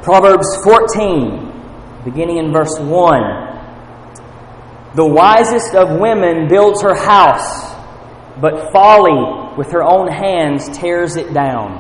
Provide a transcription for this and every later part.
Proverbs 14, beginning in verse 1. The wisest of women builds her house, but folly with her own hands tears it down.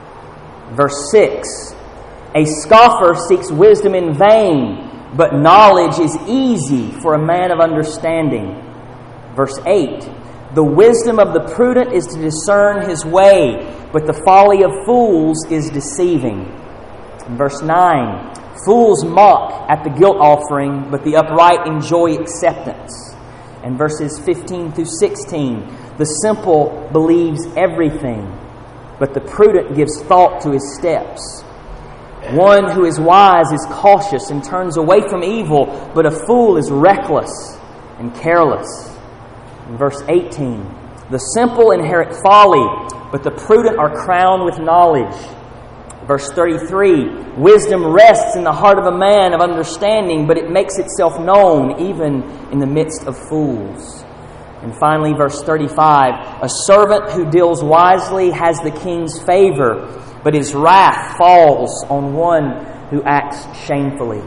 Verse 6. A scoffer seeks wisdom in vain, but knowledge is easy for a man of understanding. Verse 8. The wisdom of the prudent is to discern his way, but the folly of fools is deceiving. Verse 9. Fools mock at the guilt offering, but the upright enjoy acceptance. And verses 15 through 16. The simple believes everything, but the prudent gives thought to his steps. One who is wise is cautious and turns away from evil, but a fool is reckless and careless. In verse 18, the simple inherit folly, but the prudent are crowned with knowledge. Verse 33, wisdom rests in the heart of a man of understanding, but it makes itself known even in the midst of fools. And finally, verse 35, a servant who deals wisely has the king's favor, but his wrath falls on one who acts shamefully.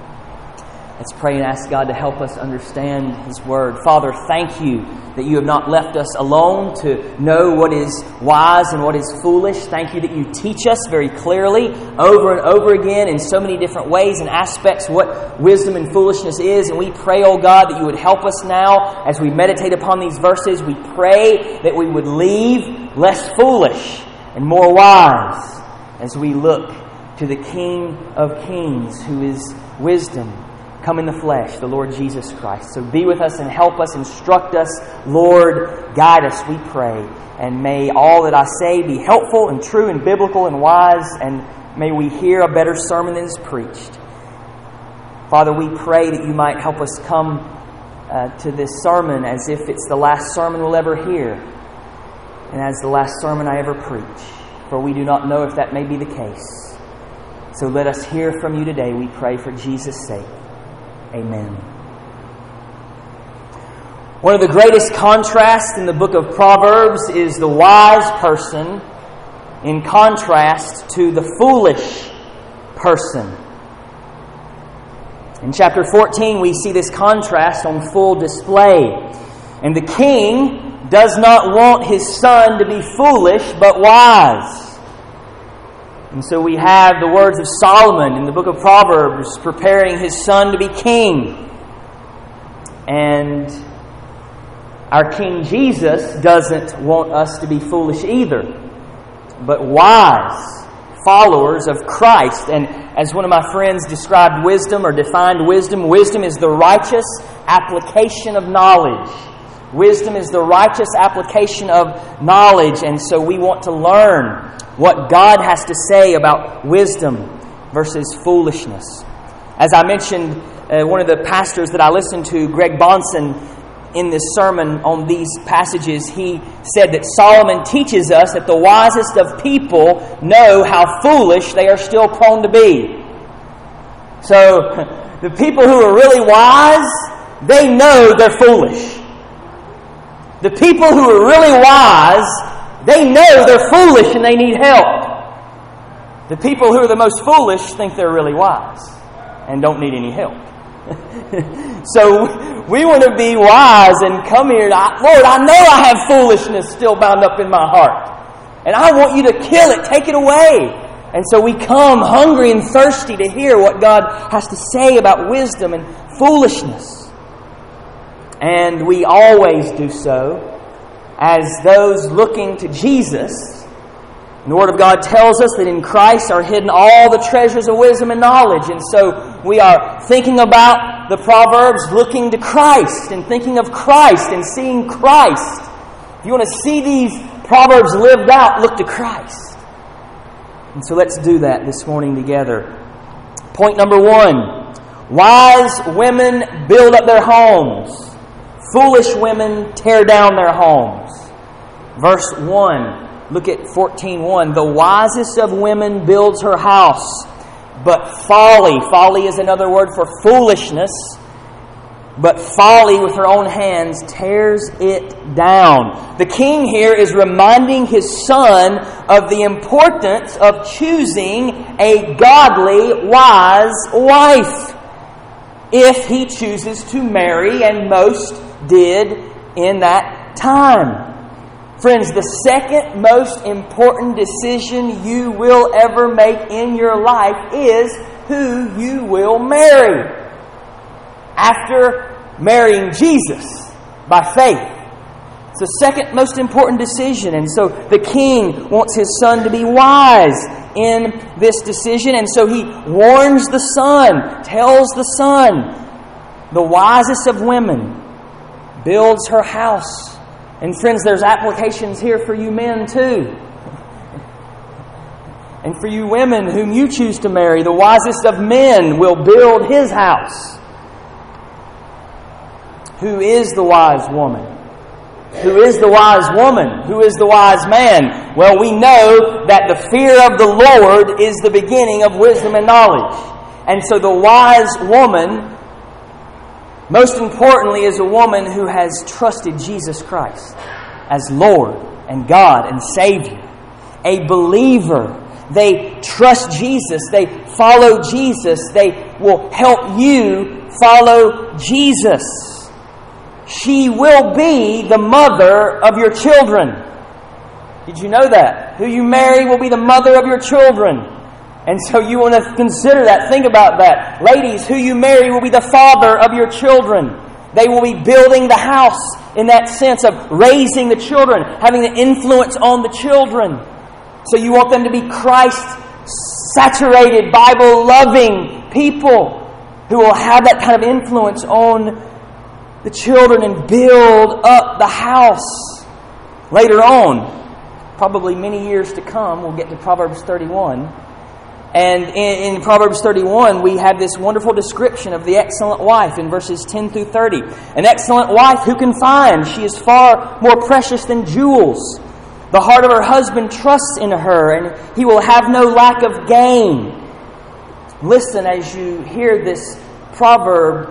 Let's pray and ask God to help us understand His Word. Father, thank You that You have not left us alone to know what is wise and what is foolish. Thank You that You teach us very clearly over and over again in so many different ways and aspects what wisdom and foolishness is. And we pray, oh God, that You would help us now as we meditate upon these verses. We pray that we would leave less foolish and more wise as we look to the King of Kings, who is wisdom come in the flesh, the Lord Jesus Christ. So be with us and help us, instruct us. Lord, guide us, we pray. And may all that I say be helpful and true and biblical and wise, and may we hear a better sermon than is preached. Father, we pray that You might help us come to this sermon as if it's the last sermon we'll ever hear, and as the last sermon I ever preach. For we do not know if that may be the case. So let us hear from You today, we pray, for Jesus' sake. Amen. One of the greatest contrasts in the book of Proverbs is the wise person in contrast to the foolish person. In chapter 14, we see this contrast on full display. And the king does not want his son to be foolish, but wise. And so we have the words of Solomon in the book of Proverbs preparing his son to be king. And our King Jesus doesn't want us to be foolish either, but wise followers of Christ. And as one of my friends described wisdom or defined wisdom, wisdom is the righteous application of knowledge. Wisdom is the righteous application of knowledge. And so we want to learn what God has to say about wisdom versus foolishness. As I mentioned, one of the pastors that I listened to, Greg Bonson, in this sermon on these passages, he said that Solomon teaches us that the wisest of people know how foolish they are still prone to be. So, the people who are really wise, they know they're foolish. The people who are really wise, they know they're foolish and they need help. The people who are the most foolish think they're really wise and don't need any help. So we want to be wise and come here. Lord, I know I have foolishness still bound up in my heart. And I want You to kill it, take it away. And so we come hungry and thirsty to hear what God has to say about wisdom and foolishness. And we always do so as those looking to Jesus. And the Word of God tells us that in Christ are hidden all the treasures of wisdom and knowledge. And so we are thinking about the Proverbs looking to Christ and thinking of Christ and seeing Christ. If you want to see these Proverbs lived out, look to Christ. And so let's do that this morning together. Point number 1. Wise women build up their homes. Foolish women tear down their homes. Verse 1. Look at 14:1. The wisest of women builds her house, but folly is another word for foolishness, but folly with her own hands tears it down. The king here is reminding his son of the importance of choosing a godly, wise wife if he chooses to marry, and most did in that time. Friends, the second most important decision you will ever make in your life is who you will marry. After marrying Jesus by faith. It's the second most important decision. And so the king wants his son to be wise in this decision. And so he warns the son, tells the son, the wisest of women builds her house. And friends, there's applications here for you men too. And for you women whom you choose to marry, the wisest of men will build his house. Who is the wise woman? Who is the wise woman? Who is the wise man? Well, we know that the fear of the Lord is the beginning of wisdom and knowledge. And so the wise woman, most importantly, is a woman who has trusted Jesus Christ as Lord and God and Savior. A believer. They trust Jesus. They follow Jesus. They will help you follow Jesus. She will be the mother of your children. Did you know that? Who you marry will be the mother of your children. And so you want to consider that. Think about that. Ladies, who you marry will be the father of your children. They will be building the house in that sense of raising the children, having an influence on the children. So you want them to be Christ-saturated, Bible-loving people who will have that kind of influence on the children and build up the house. Later on, probably many years to come, we'll get to Proverbs 31. And in Proverbs 31, we have this wonderful description of the excellent wife in verses 10 through 30. An excellent wife who can find? She is far more precious than jewels. The heart of her husband trusts in her, and he will have no lack of gain. Listen as you hear this Proverbs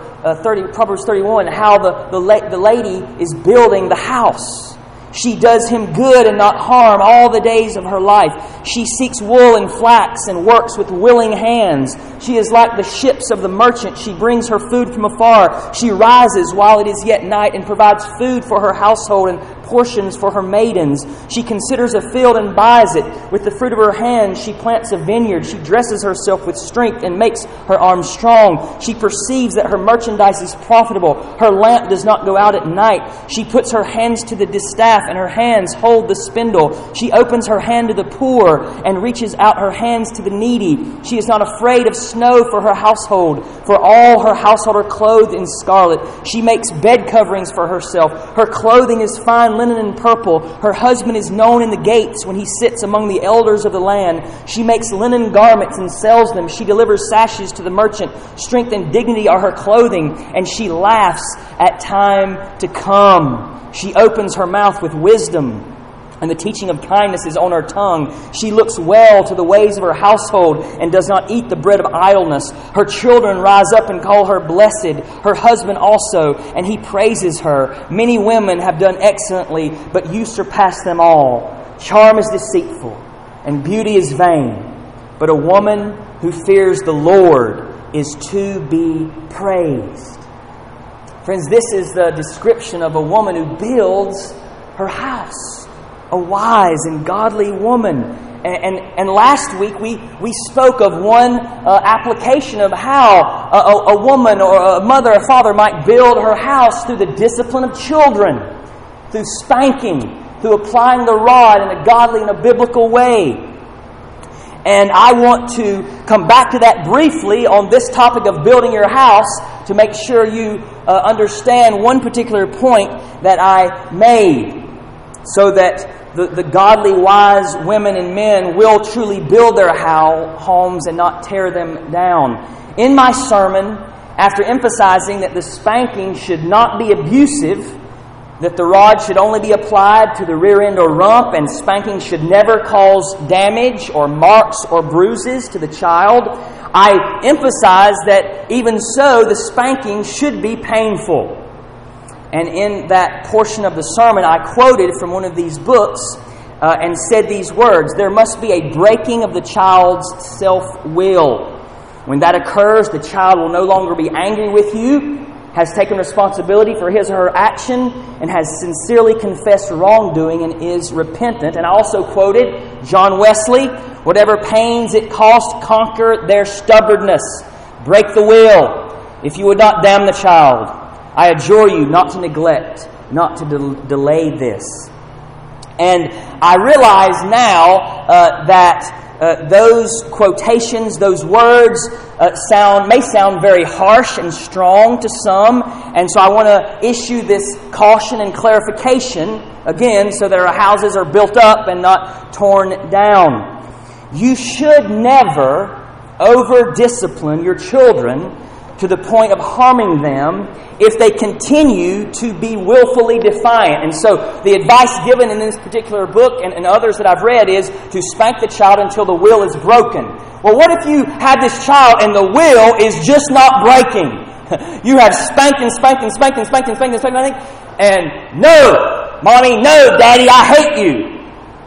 31, how the lady is building the house. She does him good and not harm all the days of her life. She seeks wool and flax and works with willing hands. She is like the ships of the merchant. She brings her food from afar. She rises while it is yet night and provides food for her household and portions for her maidens. She considers a field and buys it. With the fruit of her hands she plants a vineyard. She dresses herself with strength and makes her arms strong. She perceives that her merchandise is profitable. Her lamp does not go out at night. She puts her hands to the distaff, and her hands hold the spindle. She opens her hand to the poor and reaches out her hands to the needy. She is not afraid of snow for her household, for all her household are clothed in scarlet. She makes bed coverings for herself. Her clothing is fine linen and purple. Her husband is known in the gates when he sits among the elders of the land. She makes linen garments and sells them. She delivers sashes to the merchant. Strength and dignity are her clothing, and she laughs at time to come. She opens her mouth with wisdom, and the teaching of kindness is on her tongue. She looks well to the ways of her household and does not eat the bread of idleness. Her children rise up and call her blessed, her husband also, and he praises her. Many women have done excellently, but you surpass them all. Charm is deceitful, and beauty is vain, but a woman who fears the Lord is to be praised. Friends, this is the description of a woman who builds her house. A wise and godly woman. And last week we spoke of one application of how a woman or a mother or father might build her house through the discipline of children, through spanking, through applying the rod in a godly and a biblical way. And I want to come back to that briefly on this topic of building your house to make sure you understand one particular point that I made, so that the godly, wise women and men will truly build their homes and not tear them down. In my sermon, after emphasizing that the spanking should not be abusive, that the rod should only be applied to the rear end or rump, and spanking should never cause damage or marks or bruises to the child, I emphasize that even so, the spanking should be painful. And in that portion of the sermon, I quoted from one of these books and said these words: there must be a breaking of the child's self-will. When that occurs, the child will no longer be angry with you, has taken responsibility for his or her action, and has sincerely confessed wrongdoing and is repentant. And I also quoted John Wesley: whatever pains it cost, conquer their stubbornness. Break the will, if you would not damn the child. I adjure you not to neglect, not to delay this. And I realize now that those quotations, those words may sound very harsh and strong to some. And so I want to issue this caution and clarification again so that our houses are built up and not torn down. You should never over-discipline your children to the point of harming them if they continue to be willfully defiant. And so the advice given in this particular book and others that I've read is to spank the child until the will is broken. Well, what if you have this child and the will is just not breaking? You have spanked and spanked and spanked and spanked and spanked and spanked and no, Mommy, no, Daddy, I hate you.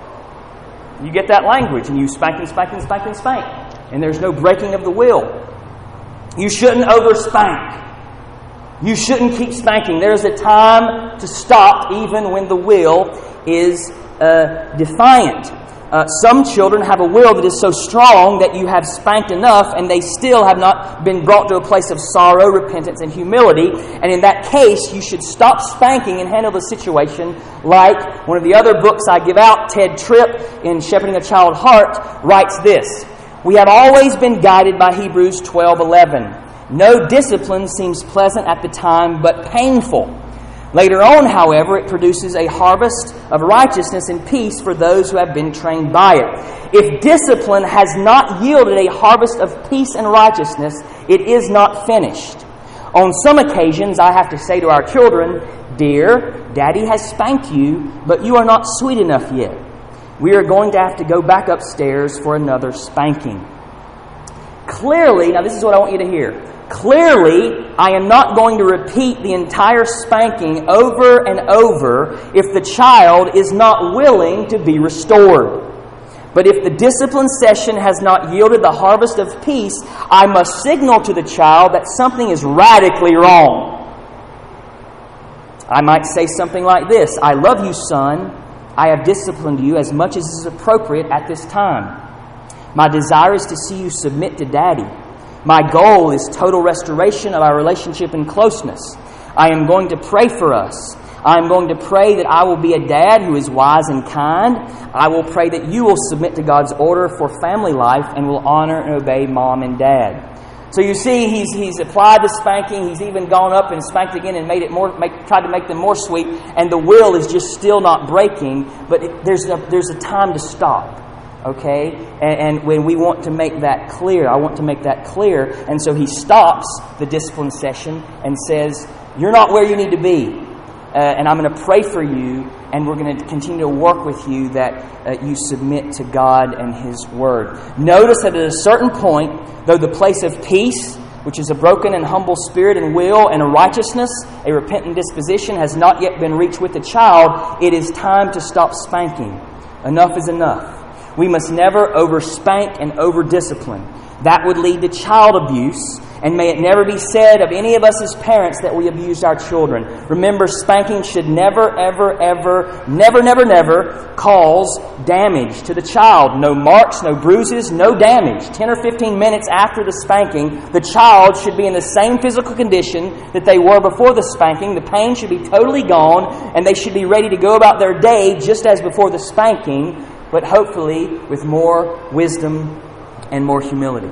You get that language and you spank and spank and spank and spank. And there's no breaking of the will. You shouldn't over-spank. You shouldn't keep spanking. There's a time to stop even when the will is defiant. Some children have a will that is so strong that you have spanked enough and they still have not been brought to a place of sorrow, repentance, and humility. And in that case, you should stop spanking and handle the situation like one of the other books I give out, Ted Tripp, in Shepherding a Child's Heart, writes this: we have always been guided by Hebrews 12:11. No discipline seems pleasant at the time, but painful. Later on, however, it produces a harvest of righteousness and peace for those who have been trained by it. If discipline has not yielded a harvest of peace and righteousness, it is not finished. On some occasions, I have to say to our children, "Dear, Daddy has spanked you, but you are not sweet enough yet. We are going to have to go back upstairs for another spanking." Clearly, now this is what I want you to hear. Clearly, I am not going to repeat the entire spanking over and over if the child is not willing to be restored. But if the discipline session has not yielded the harvest of peace, I must signal to the child that something is radically wrong. I might say something like this: "I love you, son. I have disciplined you as much as is appropriate at this time. My desire is to see you submit to Daddy. My goal is total restoration of our relationship and closeness. I am going to pray for us. I am going to pray that I will be a dad who is wise and kind. I will pray that you will submit to God's order for family life and will honor and obey Mom and Dad." So you see, he's applied the spanking. He's even gone up and spanked again and tried to make them more sweet. And the will is just still not breaking. But there's a time to stop. Okay? And when we want to make that clear, I want to make that clear. And so he stops the discipline session and says, "You're not where you need to be. And I'm going to pray for you, and we're going to continue to work with you that you submit to God and His Word." Notice that at a certain point, though the place of peace, which is a broken and humble spirit and will and a righteousness, a repentant disposition, has not yet been reached with the child, it is time to stop spanking. Enough is enough. We must never over-spank and over-discipline. That would lead to child abuse, and may it never be said of any of us as parents that we abused our children. Remember, spanking should never, ever, ever, never, never, never cause damage to the child. No marks, no bruises, no damage. 10 or 15 minutes after the spanking, the child should be in the same physical condition that they were before the spanking. The pain should be totally gone, and they should be ready to go about their day just as before the spanking, but hopefully with more wisdom and more humility.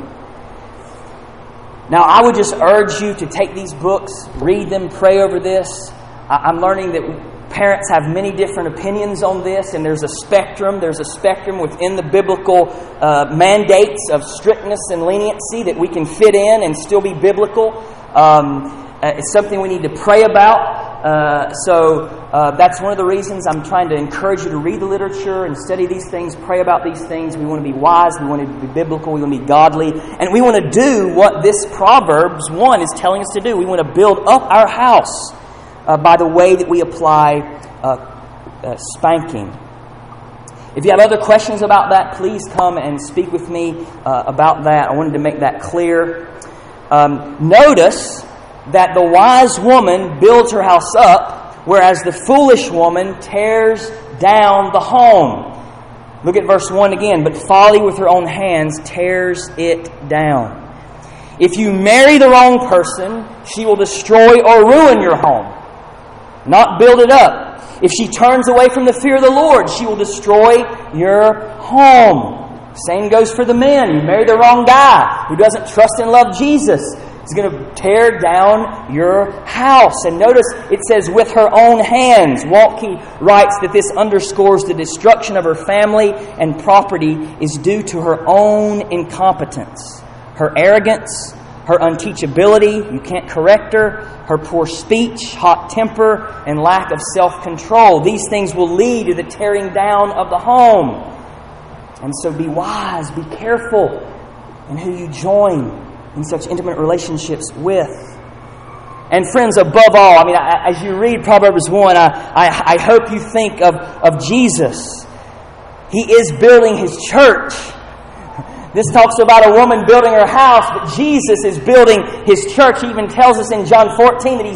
Now, I would just urge you to take these books, read them, pray over this. I'm learning that parents have many different opinions on this, and there's a spectrum. There's a spectrum within the biblical mandates of strictness and leniency that we can fit in and still be biblical. It's something we need to pray about. So That's one of the reasons I'm trying to encourage you to read the literature and study these things, pray about these things. We want to be wise, we want to be biblical, we want to be godly, and we want to do what this Proverbs 1 is telling us to do. We want to build up our house by the way that we apply spanking. If you have other questions about that, please come and speak with me about that. I wanted to make that clear. Notice that the wise woman builds her house up, whereas the foolish woman tears down the home. Look at verse 1 again. But folly with her own hands tears it down. If you marry the wrong person, she will destroy or ruin your home, not build it up. If she turns away from the fear of the Lord, she will destroy your home. Same goes for the men. You marry the wrong guy who doesn't trust and love Jesus. He's going to tear down your house. And notice it says, with her own hands. Waltke writes that this underscores the destruction of her family and property is due to her own incompetence. Her arrogance, her unteachability, you can't correct her, her poor speech, hot temper, and lack of self-control. These things will lead to the tearing down of the home. And so be wise, be careful in who you join in such intimate relationships with. And friends, above all, as you read Proverbs 1, I hope you think of Jesus. He is building His church. This talks about a woman building her house, but Jesus is building His church. He even tells us in John 14 that He's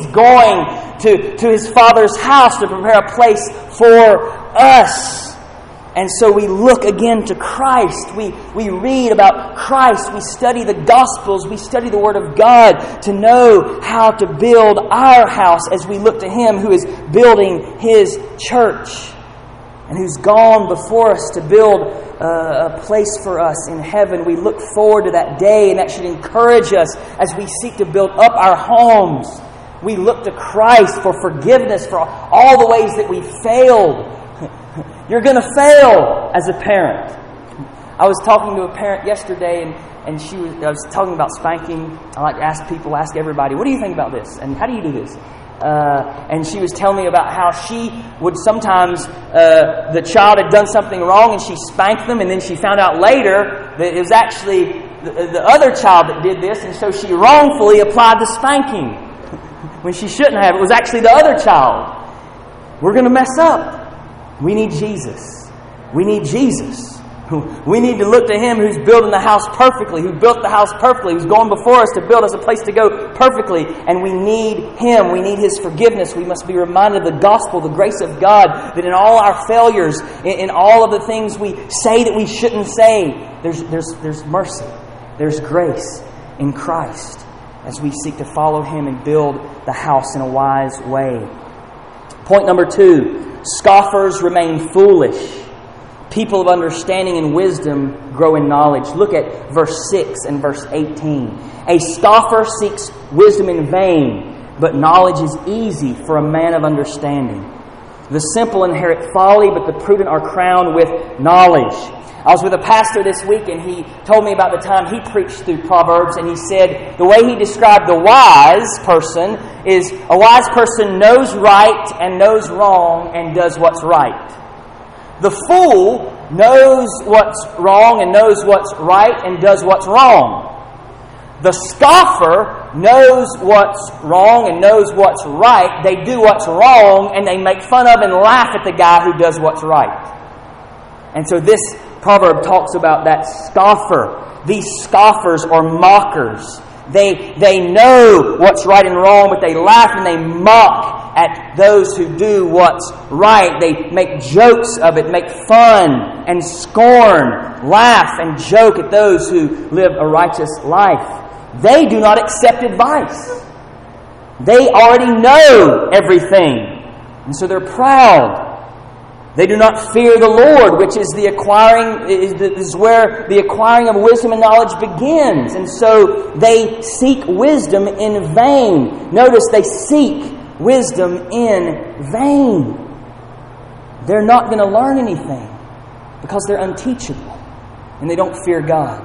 going to His Father's house to prepare a place for us. And so we look again to Christ. We read about Christ. We study the Gospels. We study the Word of God to know how to build our house as we look to Him who is building His church and who's gone before us to build a place for us in heaven. We look forward to that day, and that should encourage us as we seek to build up our homes. We look to Christ for forgiveness for all the ways that we failed. You're going to fail as a parent. I was talking to a parent yesterday, and I was talking about spanking. I like to ask everybody, what do you think about this? And how do you do this? And she was telling me about how she would sometimes, the child had done something wrong and she spanked them, and then she found out later that it was actually the other child that did this, and so she wrongfully applied the spanking when she shouldn't have. It was actually the other child. We're going to mess up. We need Jesus. We need Jesus. We need to look to Him who's building the house perfectly, who built the house perfectly, who's going before us to build us a place to go perfectly. And we need Him. We need His forgiveness. We must be reminded of the gospel, the grace of God, that in all our failures, in all of the things we say that we shouldn't say, there's mercy. There's grace in Christ as we seek to follow Him and build the house in a wise way. Point number 2. Scoffers remain foolish. People of understanding and wisdom grow in knowledge. Look at verse 6 and verse 18. A scoffer seeks wisdom in vain, but knowledge is easy for a man of understanding. The simple inherit folly, but the prudent are crowned with knowledge. I was with a pastor this week, and he told me about the time he preached through Proverbs, and he said the way he described the wise person is a wise person knows right and knows wrong and does what's right. The fool knows what's wrong and knows what's right and does what's wrong. The scoffer knows what's wrong and knows what's right. They do what's wrong, and they make fun of and laugh at the guy who does what's right. And so this proverb talks about that scoffer. These scoffers are mockers. They know what's right and wrong, but they laugh and they mock at those who do what's right. They make jokes of it, make fun and scorn, laugh and joke at those who live a righteous life. They do not accept advice. They already know everything, and so they're proud. They do not fear the Lord, which is is where the acquiring of wisdom and knowledge begins. And so they seek wisdom in vain. Notice they seek wisdom in vain. They're not going to learn anything because they're unteachable and they don't fear God.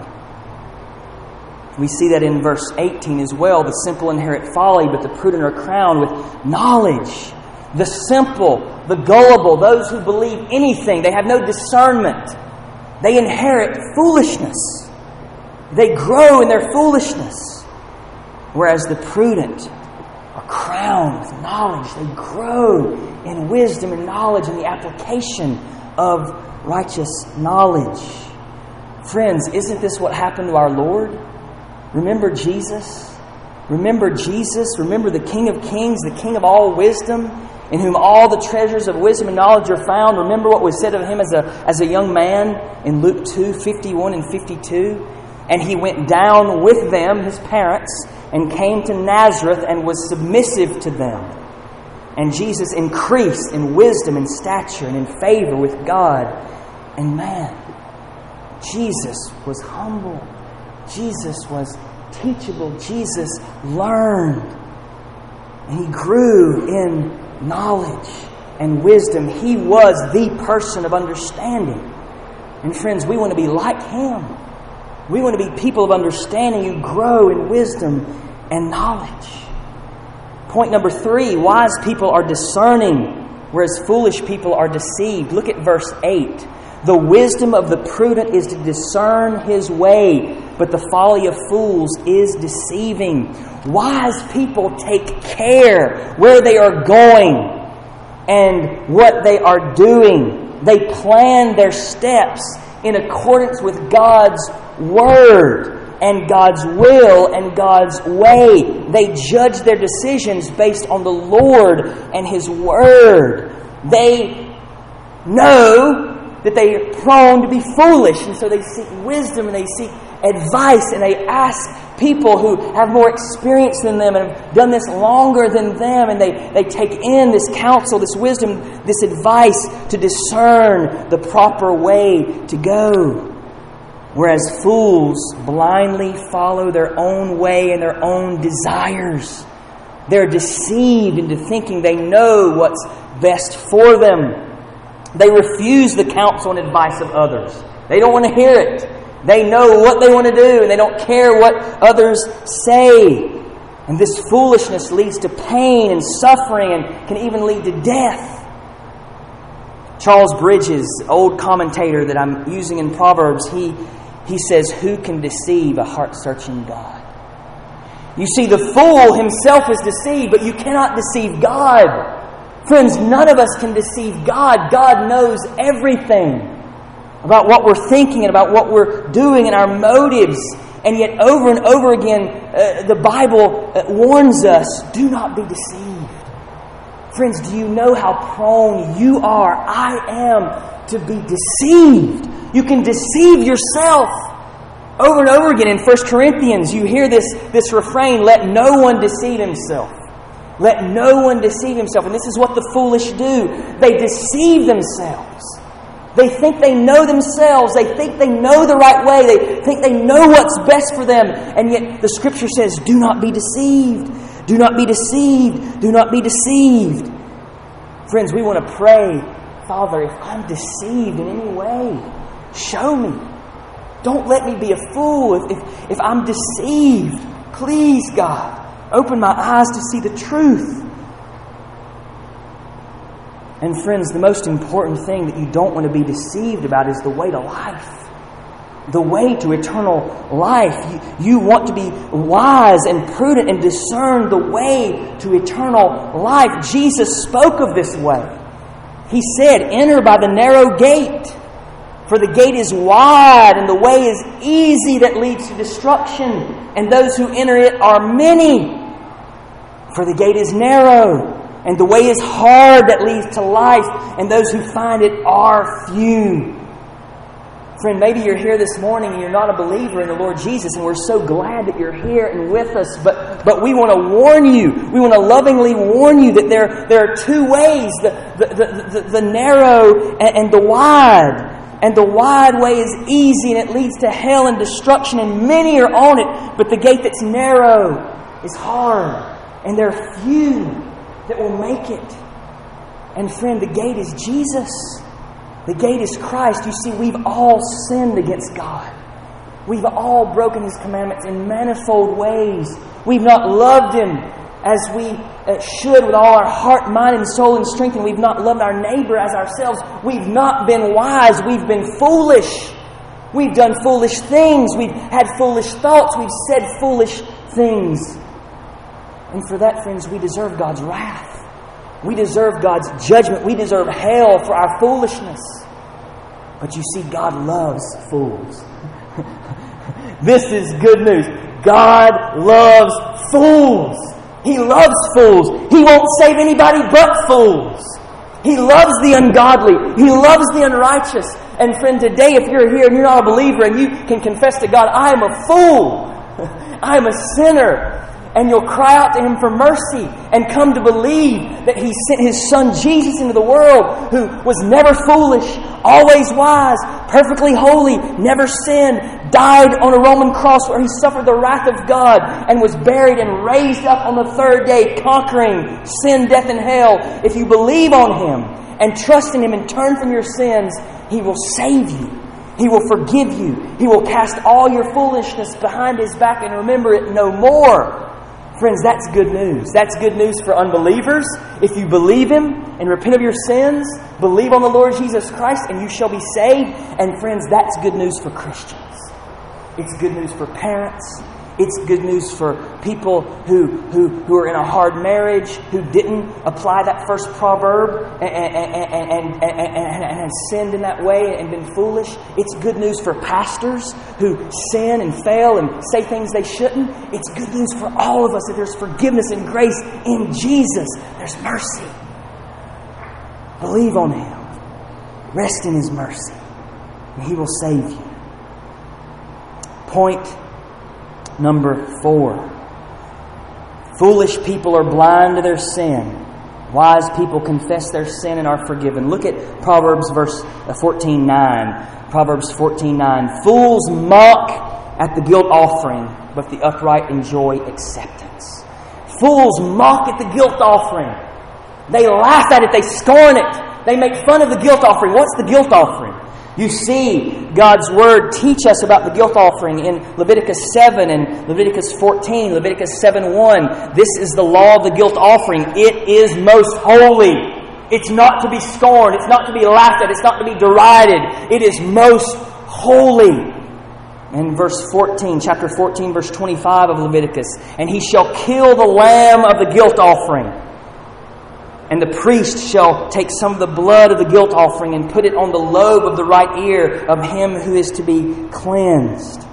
We see that in verse 18 as well. The simple inherit folly, but the prudent are crowned with knowledge. The simple, the gullible, those who believe anything, they have no discernment. They inherit foolishness. They grow in their foolishness. Whereas the prudent are crowned with knowledge. They grow in wisdom and knowledge and the application of righteous knowledge. Friends, isn't this what happened to our Lord? Remember Jesus? Remember Jesus? Remember the King of Kings, the King of all wisdom, in whom all the treasures of wisdom and knowledge are found. Remember what was said of him as a young man in Luke 2:51 and 52? And he went down with them, his parents, and came to Nazareth and was submissive to them. And Jesus increased in wisdom and stature and in favor with God and man. Jesus was humble. Jesus was teachable. Jesus learned. And he grew in knowledge and wisdom. He was the person of understanding. And friends, we want to be like him. We want to be people of understanding who grow in wisdom and knowledge. Point number 3, wise people are discerning, whereas foolish people are deceived. Look at verse 8. The wisdom of the prudent is to discern his way, but the folly of fools is deceiving. Wise people take care where they are going and what they are doing. They plan their steps in accordance with God's Word and God's will and God's way. They judge their decisions based on the Lord and His Word. They know that they are prone to be foolish, and so they seek wisdom and they seek advice, and they ask people who have more experience than them and have done this longer than them, and they take in this counsel, this wisdom, this advice to discern the proper way to go. Whereas fools blindly follow their own way and their own desires. They're deceived into thinking they know what's best for them. They refuse the counsel and advice of others. They don't want to hear it. They know what they want to do, and they don't care what others say. And this foolishness leads to pain and suffering and can even lead to death. Charles Bridges, old commentator that I'm using in Proverbs, he says, "Who can deceive a heart-searching God?" You see, the fool himself is deceived, but you cannot deceive God. Friends, none of us can deceive God. God knows everything about what we're thinking and about what we're doing and our motives. And yet over and over again, the Bible warns us, do not be deceived. Friends, do you know how prone you are, I am, to be deceived? You can deceive yourself. Over and over again in 1 Corinthians, you hear this refrain, let no one deceive himself. Let no one deceive himself. And this is what the foolish do. They deceive themselves. They think they know themselves. They think they know the right way. They think they know what's best for them. And yet the Scripture says, do not be deceived. Do not be deceived. Do not be deceived. Friends, we want to pray, Father, if I'm deceived in any way, show me. Don't let me be a fool. If I'm deceived, please, God, open my eyes to see the truth. And friends, the most important thing that you don't want to be deceived about is the way to life. The way to eternal life. You want to be wise and prudent and discern the way to eternal life. Jesus spoke of this way. He said, enter by the narrow gate. For the gate is wide and the way is easy that leads to destruction. And those who enter it are many. For the gate is narrow and the way is hard that leads to life. And those who find it are few. Friend, maybe you're here this morning and you're not a believer in the Lord Jesus, and we're so glad that you're here and with us. But we want to warn you. We want to lovingly warn you that there are two ways, the narrow and the wide. And the wide way is easy and it leads to hell and destruction, and many are on it. But the gate that's narrow is hard, and there are few that will make it. And friend, the gate is Jesus. The gate is Christ. You see, we've all sinned against God. We've all broken His commandments in manifold ways. We've not loved Him as we should with all our heart, mind, and soul and strength, and we've not loved our neighbor as ourselves, we've not been wise. We've been foolish. We've done foolish things. We've had foolish thoughts. We've said foolish things. And for that, friends, we deserve God's wrath. We deserve God's judgment. We deserve hell for our foolishness. But you see, God loves fools. This is good news. God loves fools. He loves fools. He won't save anybody but fools. He loves the ungodly. He loves the unrighteous. And friend, today, if you're here and you're not a believer and you can confess to God, I am a fool. I am a sinner. And you'll cry out to Him for mercy and come to believe that He sent His Son Jesus into the world, who was never foolish, always wise, perfectly holy, never sinned, died on a Roman cross where He suffered the wrath of God and was buried and raised up on the third day, conquering sin, death, and hell. If you believe on Him and trust in Him and turn from your sins, He will save you. He will forgive you. He will cast all your foolishness behind His back and remember it no more. Friends, that's good news. That's good news for unbelievers. If you believe Him and repent of your sins, believe on the Lord Jesus Christ, and you shall be saved. And friends, that's good news for Christians. It's good news for parents. It's good news for people who are in a hard marriage, who didn't apply that first proverb and have sinned in that way and been foolish. It's good news for pastors who sin and fail and say things they shouldn't. It's good news for all of us that there's forgiveness and grace in Jesus. There's mercy. Believe on Him. Rest in His mercy. And He will save you. Point number 4. Foolish people are blind to their sin. Wise people confess their sin and are forgiven. Look at Proverbs verse 14:9. Proverbs 14:9. Fools mock at the guilt offering, but the upright enjoy acceptance. Fools mock at the guilt offering. They laugh at it. They scorn it. They make fun of the guilt offering. What's the guilt offering? You see God's Word teach us about the guilt offering in Leviticus 7 and Leviticus 14, Leviticus 7:1. This is the law of the guilt offering. It is most holy. It's not to be scorned. It's not to be laughed at. It's not to be derided. It is most holy. In verse 14, chapter 14, verse 25 of Leviticus, and he shall kill the lamb of the guilt offering. And the priest shall take some of the blood of the guilt offering and put it on the lobe of the right ear of him who is to be cleansed.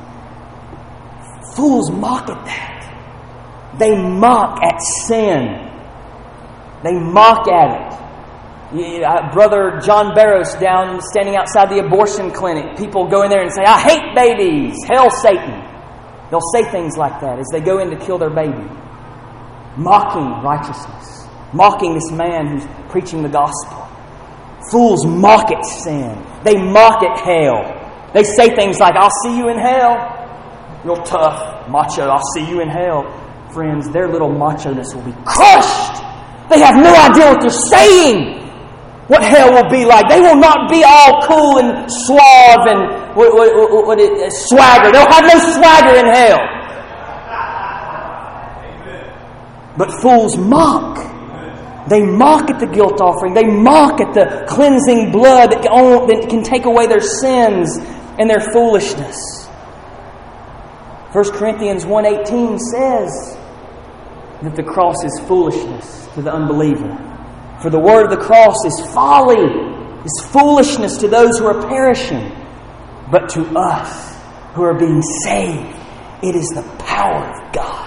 Fools mock at that. They mock at sin. They mock at it. Brother John Barros down standing outside the abortion clinic. People go in there and say, I hate babies. Hail Satan. They'll say things like that as they go in to kill their baby. Mocking righteousness. Mocking this man who's preaching the gospel. Fools mock at sin. They mock at hell. They say things like, I'll see you in hell. Real tough, macho, I'll see you in hell. Friends, their little macho-ness will be crushed. They have no idea what they're saying. What hell will be like. They will not be all cool and suave and swagger. They'll have no swagger in hell. But fools mock. They mock at the guilt offering. They mock at the cleansing blood that can take away their sins and their foolishness. 1 Corinthians 1:18 says that the cross is foolishness to the unbeliever. For the word of the cross is folly, is foolishness to those who are perishing. But to us who are being saved, it is the power of God.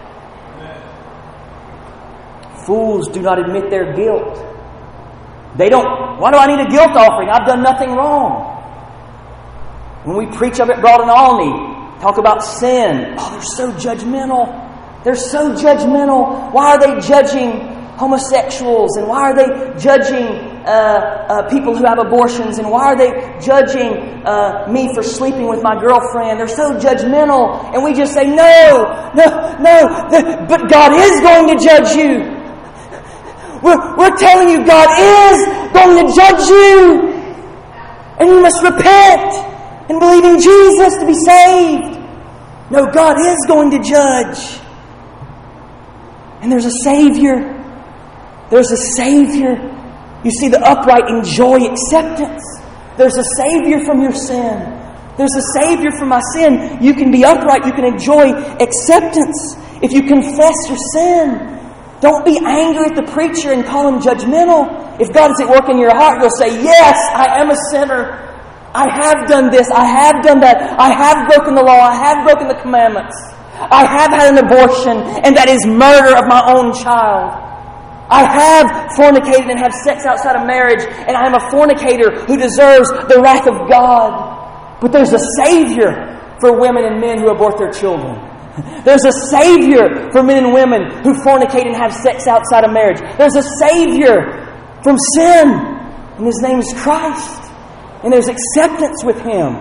Fools do not admit their guilt. They don't, why do I need a guilt offering? I've done nothing wrong. When we preach up at Broad and Alney, talk about sin. Oh, they're so judgmental. They're so judgmental. Why are they judging homosexuals? And why are they judging people who have abortions? And why are they judging me for sleeping with my girlfriend? They're so judgmental. And we just say, no. But God is going to judge you. We're telling you God is going to judge you. And you must repent and believe in Jesus to be saved. No, God is going to judge. And there's a Savior. There's a Savior. You see, the upright enjoy acceptance. There's a Savior from your sin. There's a Savior from my sin. You can be upright. You can enjoy acceptance. If you confess your sin, don't be angry at the preacher and call him judgmental. If God is at work in your heart, you'll say, yes, I am a sinner. I have done this. I have done that. I have broken the law. I have broken the commandments. I have had an abortion, and that is murder of my own child. I have fornicated and have sex outside of marriage, and I am a fornicator who deserves the wrath of God. But there's a Savior for women and men who abort their children. There's a Savior for men and women who fornicate and have sex outside of marriage. There's a Savior from sin, and His name is Christ. And there's acceptance with Him.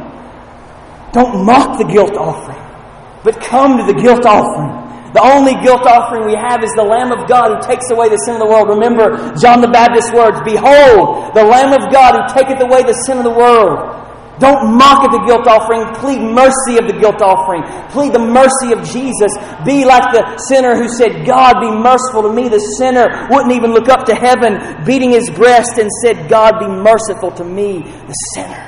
Don't mock the guilt offering, but come to the guilt offering. The only guilt offering we have is the Lamb of God who takes away the sin of the world. Remember John the Baptist's words, behold, the Lamb of God who taketh away the sin of the world. Don't mock at the guilt offering. Plead mercy of the guilt offering. Plead the mercy of Jesus. Be like the sinner who said, God, be merciful to me, the sinner. Wouldn't even look up to heaven, beating his breast and said, God, be merciful to me, the sinner.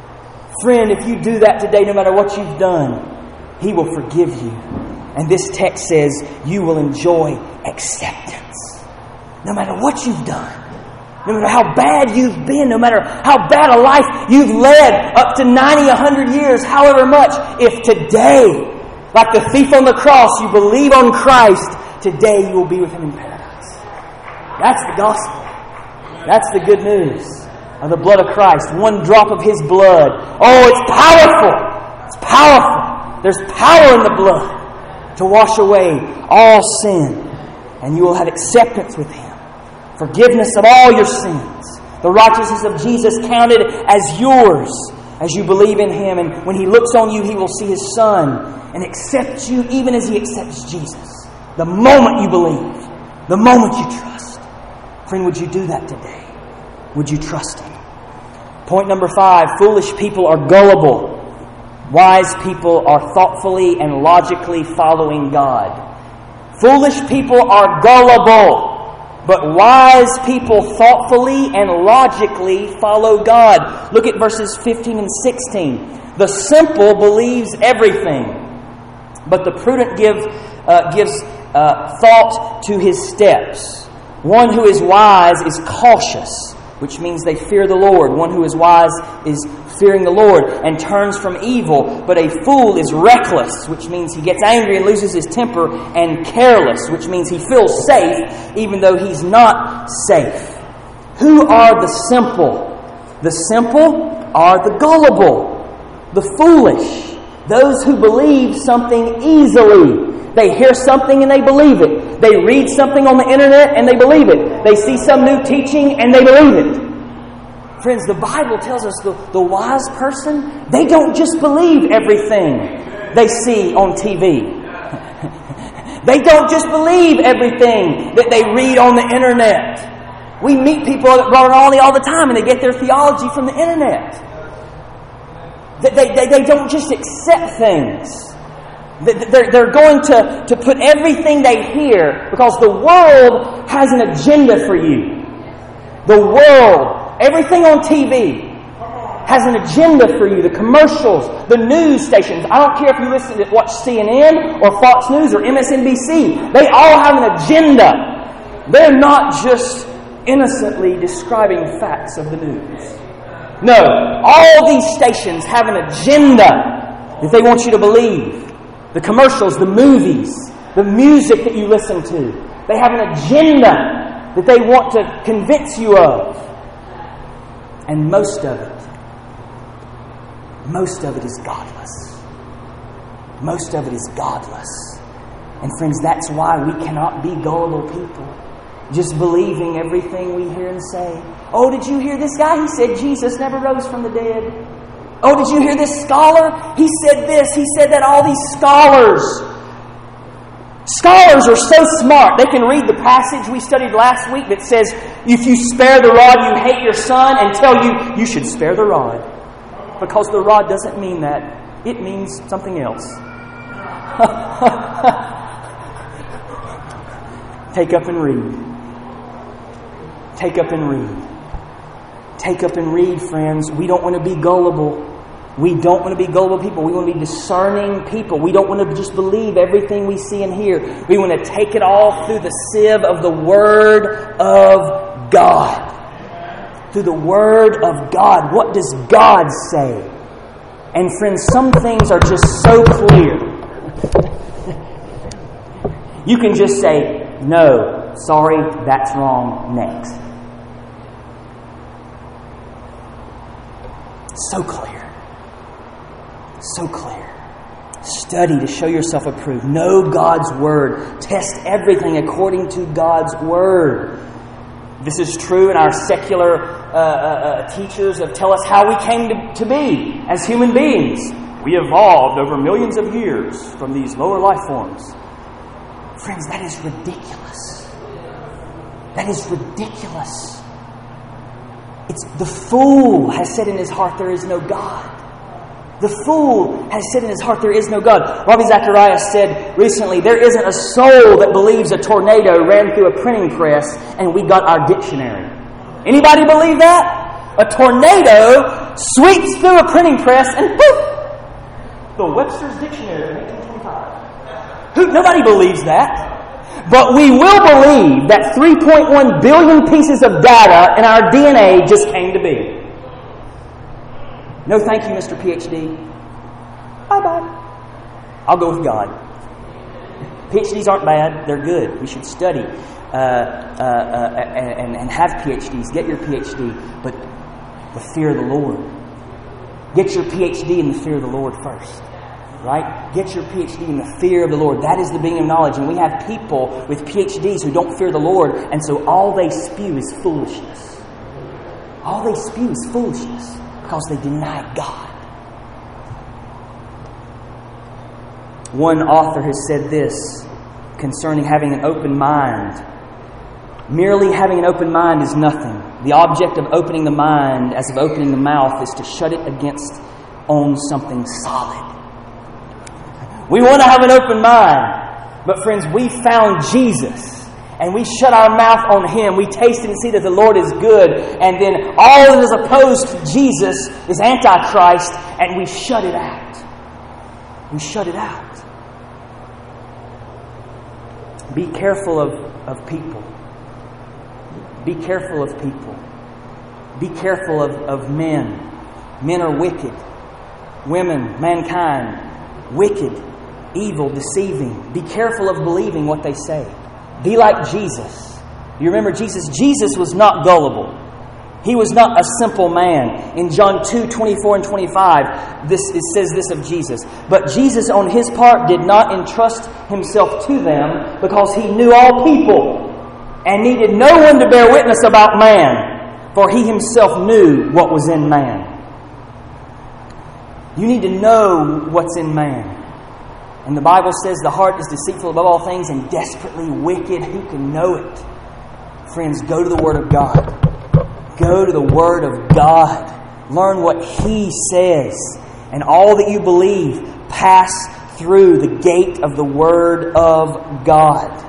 Friend, if you do that today, no matter what you've done, He will forgive you. And this text says you will enjoy acceptance. No matter what you've done, no matter how bad you've been, no matter how bad a life you've led, up to 90, 100 years, however much, if today, like the thief on the cross, you believe on Christ, today you will be with Him in paradise. That's the gospel. That's the good news of the blood of Christ. One drop of His blood. Oh, it's powerful. It's powerful. There's power in the blood to wash away all sin. And you will have acceptance with Him. Forgiveness of all your sins. The righteousness of Jesus counted as yours as you believe in Him. And when He looks on you, He will see His Son and accept you even as He accepts Jesus. The moment you believe. The moment you trust. Friend, would you do that today? Would you trust Him? Point number 5. Foolish people are gullible. Wise people are thoughtfully and logically following God. Foolish people are gullible. But wise people thoughtfully and logically follow God. Look at verses 15 and 16. The simple believes everything, but the prudent gives thought to his steps. One who is wise is cautious, which means they fear the Lord. One who is wise is fearing the Lord and turns from evil. But a fool is reckless, which means he gets angry and loses his temper, and careless, which means he feels safe even though he's not safe. Who are the simple? The simple are the gullible, the foolish, those who believe something easily. They hear something and they believe it. They read something on the internet and they believe it. They see some new teaching and they believe it. Friends, the Bible tells us the wise person, they don't just believe everything they see on TV. They don't just believe everything that they read on the internet. We meet people at Brother Ollie all the time and they get their theology from the internet. They don't just accept things. They're going to put everything they hear, because the world has an agenda for you. The world, everything on TV has an agenda for you. The commercials, the news stations. I don't care if you watch CNN or Fox News or MSNBC. They all have an agenda. They're not just innocently describing facts of the news. No, all these stations have an agenda that they want you to believe. The commercials, the movies, the music that you listen to, they have an agenda that they want to convince you of. And most of it is godless. Most of it is godless. And friends, that's why we cannot be gullible people, just believing everything we hear and say. Oh, did you hear this guy? He said Jesus never rose from the dead. Oh, did you hear this scholar? He said this, he said that. All these scholars are so smart. They can read the passage we studied last week that says, if you spare the rod, you hate your son, and tell you should spare the rod. Because the rod doesn't mean that. It means something else. Take up and read. Take up and read. Take up and read, friends. We don't want to be gullible. We don't want to be gullible people. We want to be discerning people. We don't want to just believe everything we see and hear. We want to take it all through the sieve of the Word of God. Through the Word of God. What does God say? And friends, some things are just so clear. You can just say, no, sorry, that's wrong, next. So clear. So clear. Study to show yourself approved. Know God's Word. Test everything according to God's Word. This is true in our secular teachers of tell us how we came to be as human beings. We evolved over millions of years from these lower life forms. Friends, that is ridiculous. That is ridiculous. It's the fool has said in his heart there is no God. The fool has said in his heart there is no God. Ravi Zacharias said recently, there isn't a soul that believes a tornado ran through a printing press and we got our dictionary. Anybody believe that? A tornado sweeps through a printing press and poof! The Webster's Dictionary of 1825. Nobody believes that. But we will believe that 3.1 billion pieces of data in our DNA just came to be. No thank you, Mr. PhD. Bye-bye. I'll go with God. PhDs aren't bad. They're good. We should study and have PhDs. Get your PhD. But the fear of the Lord. Get your PhD in the fear of the Lord first. Right? Get your PhD in the fear of the Lord. That is the beginning of knowledge. And we have people with PhDs who don't fear the Lord, and so all they spew is foolishness. All they spew is foolishness because they deny God. One author has said this concerning having an open mind. Merely having an open mind is nothing. The object of opening the mind, as of opening the mouth, is to shut it against on something solid. We want to have an open mind. But friends, we found Jesus. And we shut our mouth on Him. We taste and see that the Lord is good. And then all that is opposed to Jesus is Antichrist. And we shut it out. We shut it out. Be careful of people. Be careful of people. Be careful of men. Men are wicked. Women, mankind, wicked. Evil, deceiving. Be careful of believing what they say. Be like Jesus. You remember Jesus? Jesus was not gullible. He was not a simple man. In John 2:24 and 25, it says this of Jesus. But Jesus on His part did not entrust Himself to them because He knew all people and needed no one to bear witness about man, for He Himself knew what was in man. You need to know what's in man. And the Bible says the heart is deceitful above all things and desperately wicked. Who can know it? Friends, go to the Word of God. Go to the Word of God. Learn what He says. And all that you believe, pass through the gate of the Word of God.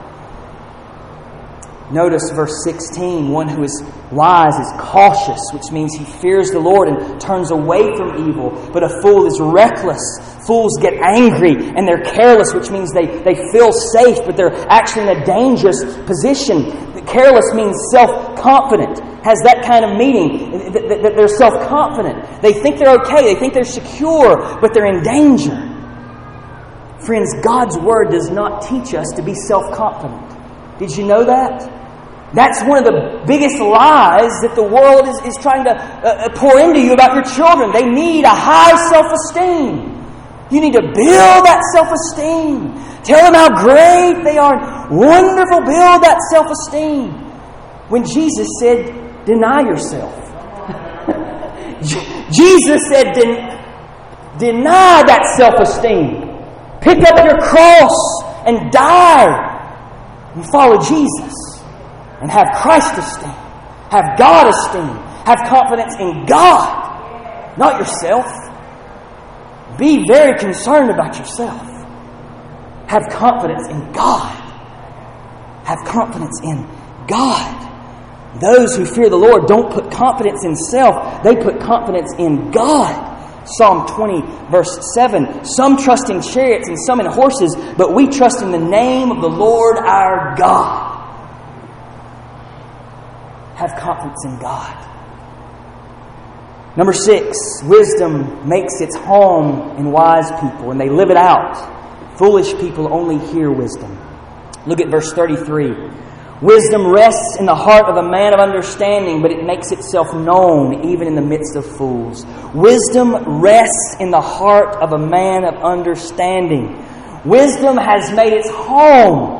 Notice verse 16. One who is wise is cautious, which means he fears the Lord and turns away from evil. But a fool is reckless. Fools get angry and they're careless, which means they feel safe, but they're actually in a dangerous position. Careless means self-confident. Has that kind of meaning, that they're self-confident. They think they're okay. They think they're secure, but they're in danger. Friends, God's Word does not teach us to be self-confident. Did you know that? That's one of the biggest lies that the world is trying to pour into you about your children. They need a high self-esteem. You need to build that self-esteem. Tell them how great they are. Wonderful. Build that self-esteem. When Jesus said, deny yourself. Jesus said, deny that self-esteem. Pick up your cross and die and follow Jesus. And have Christ esteem. Have God esteem. Have confidence in God. Not yourself. Be very concerned about yourself. Have confidence in God. have confidence in God. Those who fear the Lord don't put confidence in self. They put confidence in God. Psalm 20, verse 7. Some trust in chariots and some in horses, but we trust in the name of the Lord our God. Have confidence in God. Number 6, wisdom makes its home in wise people, and they live it out. Foolish people only hear wisdom. Look at verse 33. Wisdom rests in the heart of a man of understanding, but it makes itself known even in the midst of fools. Wisdom rests in the heart of a man of understanding. Wisdom has made its home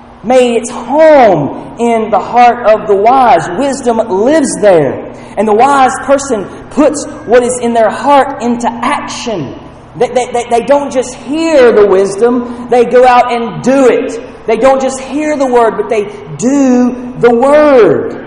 in the heart of the wise. Wisdom lives there. And the wise person puts what is in their heart into action. They don't just hear the wisdom, they go out and do it. They don't just hear the word, but they do the word.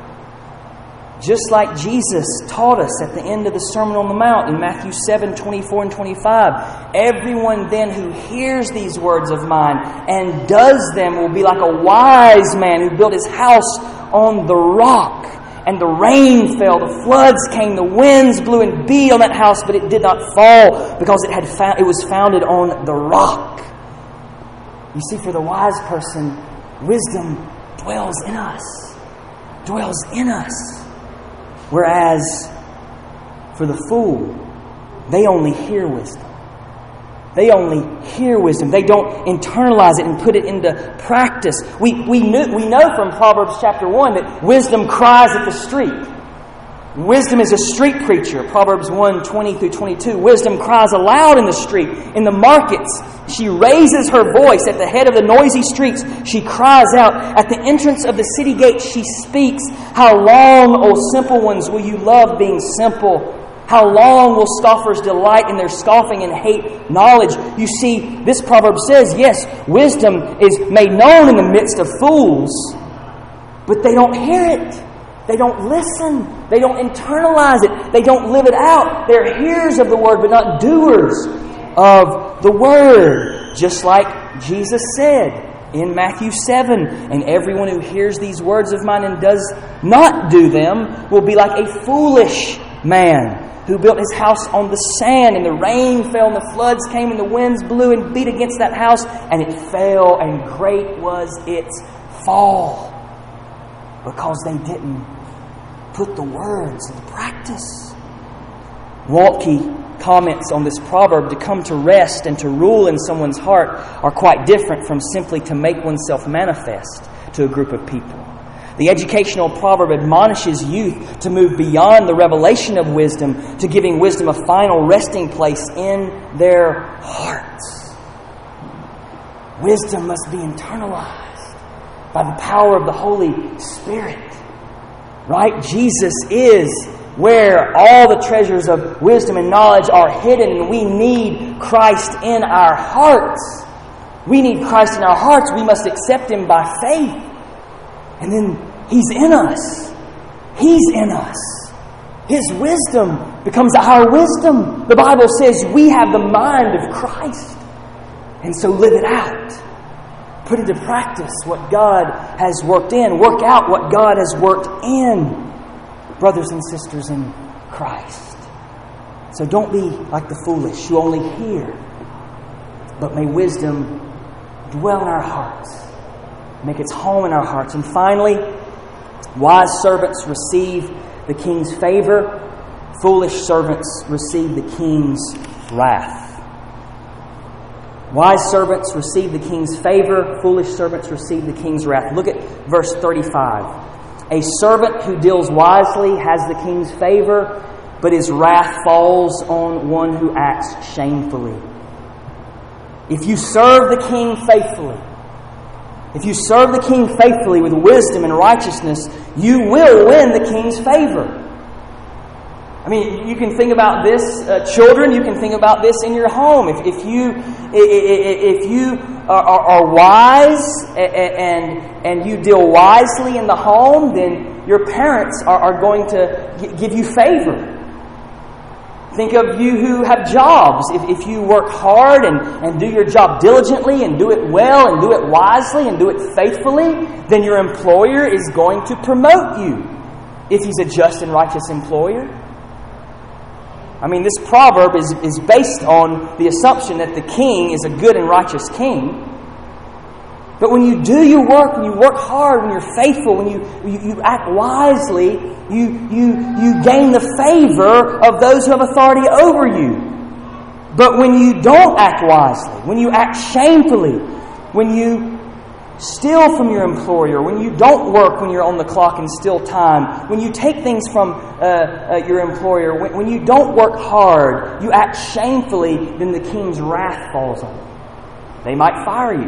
Just like Jesus taught us at the end of the Sermon on the Mount in Matthew 7, 24 and 25. Everyone then who hears these words of mine and does them will be like a wise man who built his house on the rock. And the rain fell, the floods came, the winds blew and beat on that house, but it did not fall because it was founded on the rock. You see, for the wise person, wisdom dwells in us. Dwells in us. Whereas for the fool, they only hear wisdom. They only hear wisdom. They don't internalize it and put it into practice. We know from Proverbs chapter 1 that wisdom cries at the street. Wisdom is a street preacher. Proverbs 1, 20 through 22. Wisdom cries aloud in the street, in the markets. She raises her voice at the head of the noisy streets. She cries out. At the entrance of the city gates she speaks. How long, O simple ones, will you love being simple? How long will scoffers delight in their scoffing and hate knowledge? You see, this proverb says, yes, wisdom is made known in the midst of fools, but they don't hear it. They don't listen. They don't internalize it. They don't live it out. They're hearers of the word, but not doers of the word. Just like Jesus said in Matthew 7, and everyone who hears these words of mine and does not do them will be like a foolish man who built his house on the sand, and the rain fell, and the floods came, and the winds blew and beat against that house, and it fell, and great was its fall. Because they didn't put the words into practice. Waltke comments on this proverb: to come to rest and to rule in someone's heart are quite different from simply to make oneself manifest to a group of people. The educational proverb admonishes youth to move beyond the revelation of wisdom to giving wisdom a final resting place in their hearts. Wisdom must be internalized by the power of the Holy Spirit. Right? Jesus is where all the treasures of wisdom and knowledge are hidden, and we need Christ in our hearts. We need Christ in our hearts. We must accept Him by faith. And then He's in us. He's in us. His wisdom becomes our wisdom. The Bible says we have the mind of Christ. And so live it out. Put into practice what God has worked in. Work out what God has worked in. Brothers and sisters in Christ. So don't be like the foolish who only hear. But may wisdom dwell in our hearts. Make its home in our hearts. And finally, wise servants receive the king's favor. Foolish servants receive the king's wrath. Wise servants receive the king's favor. Foolish servants receive the king's wrath. Look at verse 35. A servant who deals wisely has the king's favor, but his wrath falls on one who acts shamefully. If you serve the king faithfully, if you serve the king faithfully with wisdom and righteousness, you will win the king's favor. I mean, you can think about this, children. You can think about this in your home. If you are wise and you deal wisely in the home, then your parents are going to give you favor. Think of you who have jobs. If you work hard and do your job diligently and do it well and do it wisely and do it faithfully, then your employer is going to promote you if he's a just and righteous employer. I mean, this proverb is based on the assumption that the king is a good and righteous king. But when you do your work, when you work hard, when you're faithful, when you act wisely, you gain the favor of those who have authority over you. But when you don't act wisely, when you act shamefully, when you steal from your employer, when you don't work when you're on the clock and steal time, when you take things from your employer, when you don't work hard, you act shamefully, then the king's wrath falls on you. They might fire you.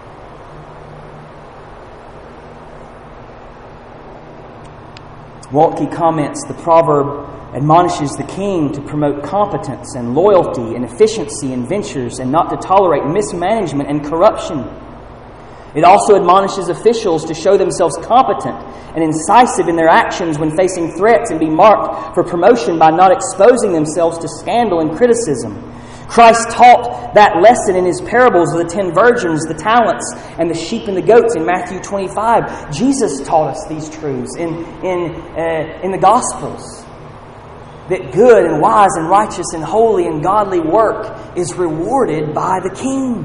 Waltke comments, the proverb admonishes the king to promote competence and loyalty and efficiency in ventures and not to tolerate mismanagement and corruption. It also admonishes officials to show themselves competent and incisive in their actions when facing threats and be marked for promotion by not exposing themselves to scandal and criticism. Christ taught that lesson in His parables of the 10 virgins, the talents, and the sheep and the goats in Matthew 25. Jesus taught us these truths in the Gospels. That good and wise and righteous and holy and godly work is rewarded by the King.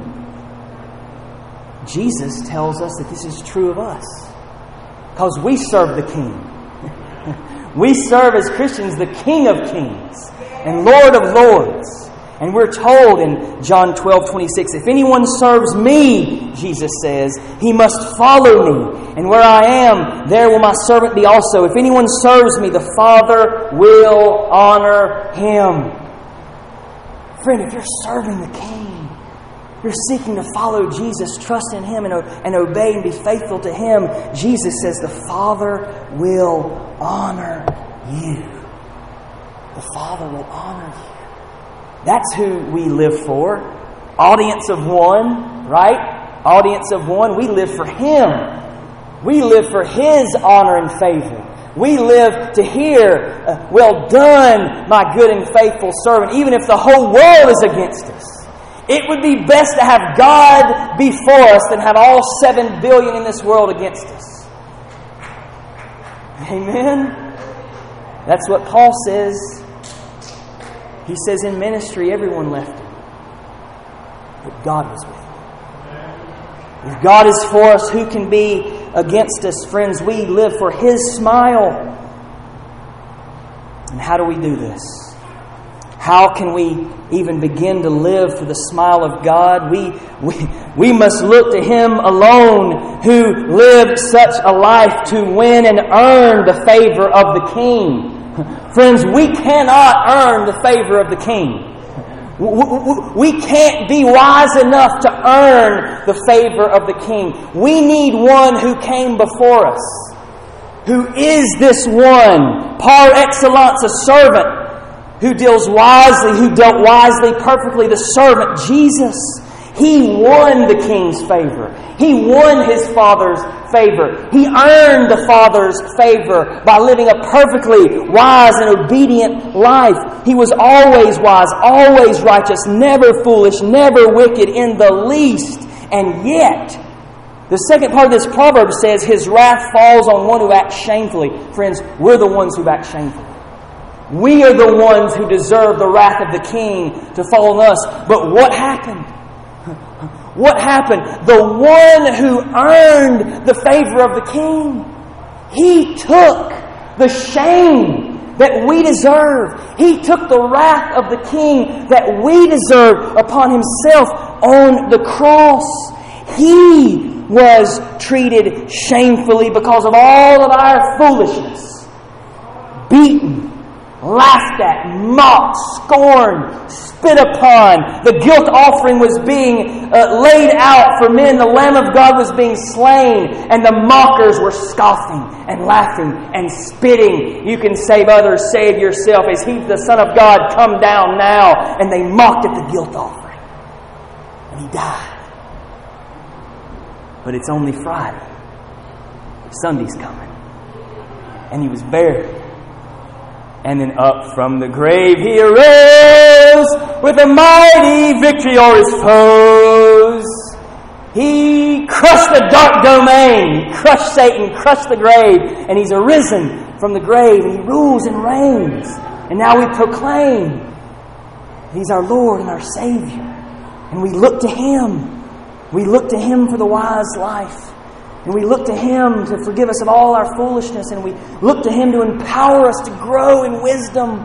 Jesus tells us that this is true of us because we serve the King. We serve as Christians the King of Kings and Lord of Lords. And we're told in John 12:26, if anyone serves me, Jesus says, he must follow me. And where I am, there will my servant be also. If anyone serves me, the Father will honor him. Friend, if you're serving the King, you're seeking to follow Jesus, trust in Him, and obey and be faithful to Him, Jesus says the Father will honor you. The Father will honor you. That's who we live for. Audience of one, right? Audience of one. We live for Him. We live for His honor and favor. We live to hear, well done, my good and faithful servant, even if the whole world is against us. It would be best to have God before us than have all 7 billion in this world against us. Amen? That's what Paul says. He says in ministry, everyone left him. But God was with him. If God is for us, who can be against us? Friends, we live for His smile. And how do we do this? How can we even begin to live for the smile of God? We must look to Him alone who lived such a life to win and earn the favor of the King. Friends, we cannot earn the favor of the King. We can't be wise enough to earn the favor of the King. We need one who came before us, who is this one, par excellence, a servant, who deals wisely, who dealt wisely, perfectly, the servant, Jesus. He won the King's favor. He won His Father's favor. He earned the Father's favor by living a perfectly wise and obedient life. He was always wise, always righteous, never foolish, never wicked in the least. And yet, the second part of this proverb says, His wrath falls on one who acts shamefully. Friends, we're the ones who act shamefully. We are the ones who deserve the wrath of the King to fall on us. But what happened? What happened? The one who earned the favor of the King, He took the shame that we deserve. He took the wrath of the King that we deserve upon Himself on the cross. He was treated shamefully because of all of our foolishness. Beaten, laughed at, mocked, scorned, spit upon. The guilt offering was being laid out for men. The Lamb of God was being slain. And the mockers were scoffing and laughing and spitting. You can save others, save yourself. Is He the Son of God? Come down now. And they mocked at the guilt offering. And He died. But it's only Friday. Sunday's coming. And He was buried. And then up from the grave He arose with a mighty victory o'er His foes. He crushed the dark domain. He crushed Satan, crushed the grave. And He's arisen from the grave. And He rules and reigns. And now we proclaim He's our Lord and our Savior. And we look to Him. We look to Him for the wise life. And we look to Him to forgive us of all our foolishness. And we look to Him to empower us to grow in wisdom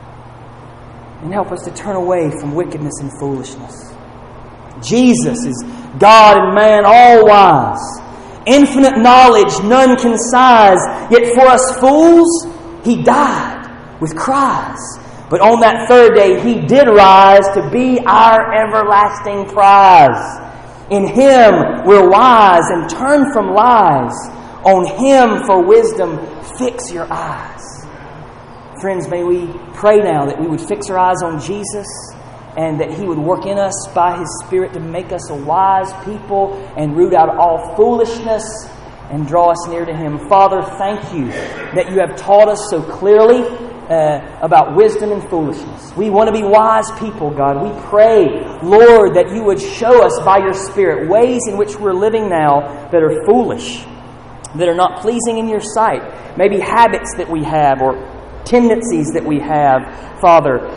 and help us to turn away from wickedness and foolishness. Jesus is God and man, all wise. Infinite knowledge, none can size. Yet for us fools, He died with cries. But on that third day, He did rise to be our everlasting prize. In Him we're wise and turn from lies. On Him for wisdom fix your eyes. Friends, may we pray now that we would fix our eyes on Jesus and that He would work in us by His Spirit to make us a wise people and root out all foolishness and draw us near to Him. Father, thank You that You have taught us so clearly about wisdom and foolishness. We want to be wise people, God. We pray, Lord, that You would show us by Your Spirit ways in which we're living now that are foolish, that are not pleasing in Your sight. Maybe habits that we have or tendencies that we have, Father.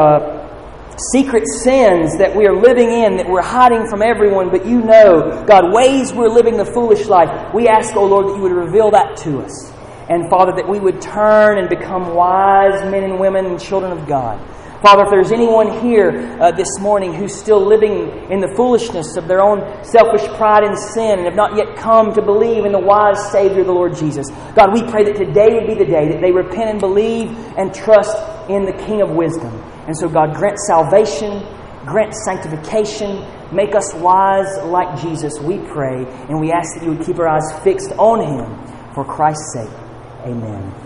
Secret sins that we are living in, that we're hiding from everyone, but You know, God, ways we're living the foolish life. We ask, oh Lord, that You would reveal that to us. And Father, that we would turn and become wise men and women and children of God. Father, if there's anyone here this morning who's still living in the foolishness of their own selfish pride and sin and have not yet come to believe in the wise Savior, the Lord Jesus, God, we pray that today would be the day that they repent and believe and trust in the King of wisdom. And so, God, grant salvation, grant sanctification, make us wise like Jesus, we pray. And we ask that You would keep our eyes fixed on Him for Christ's sake. Amen.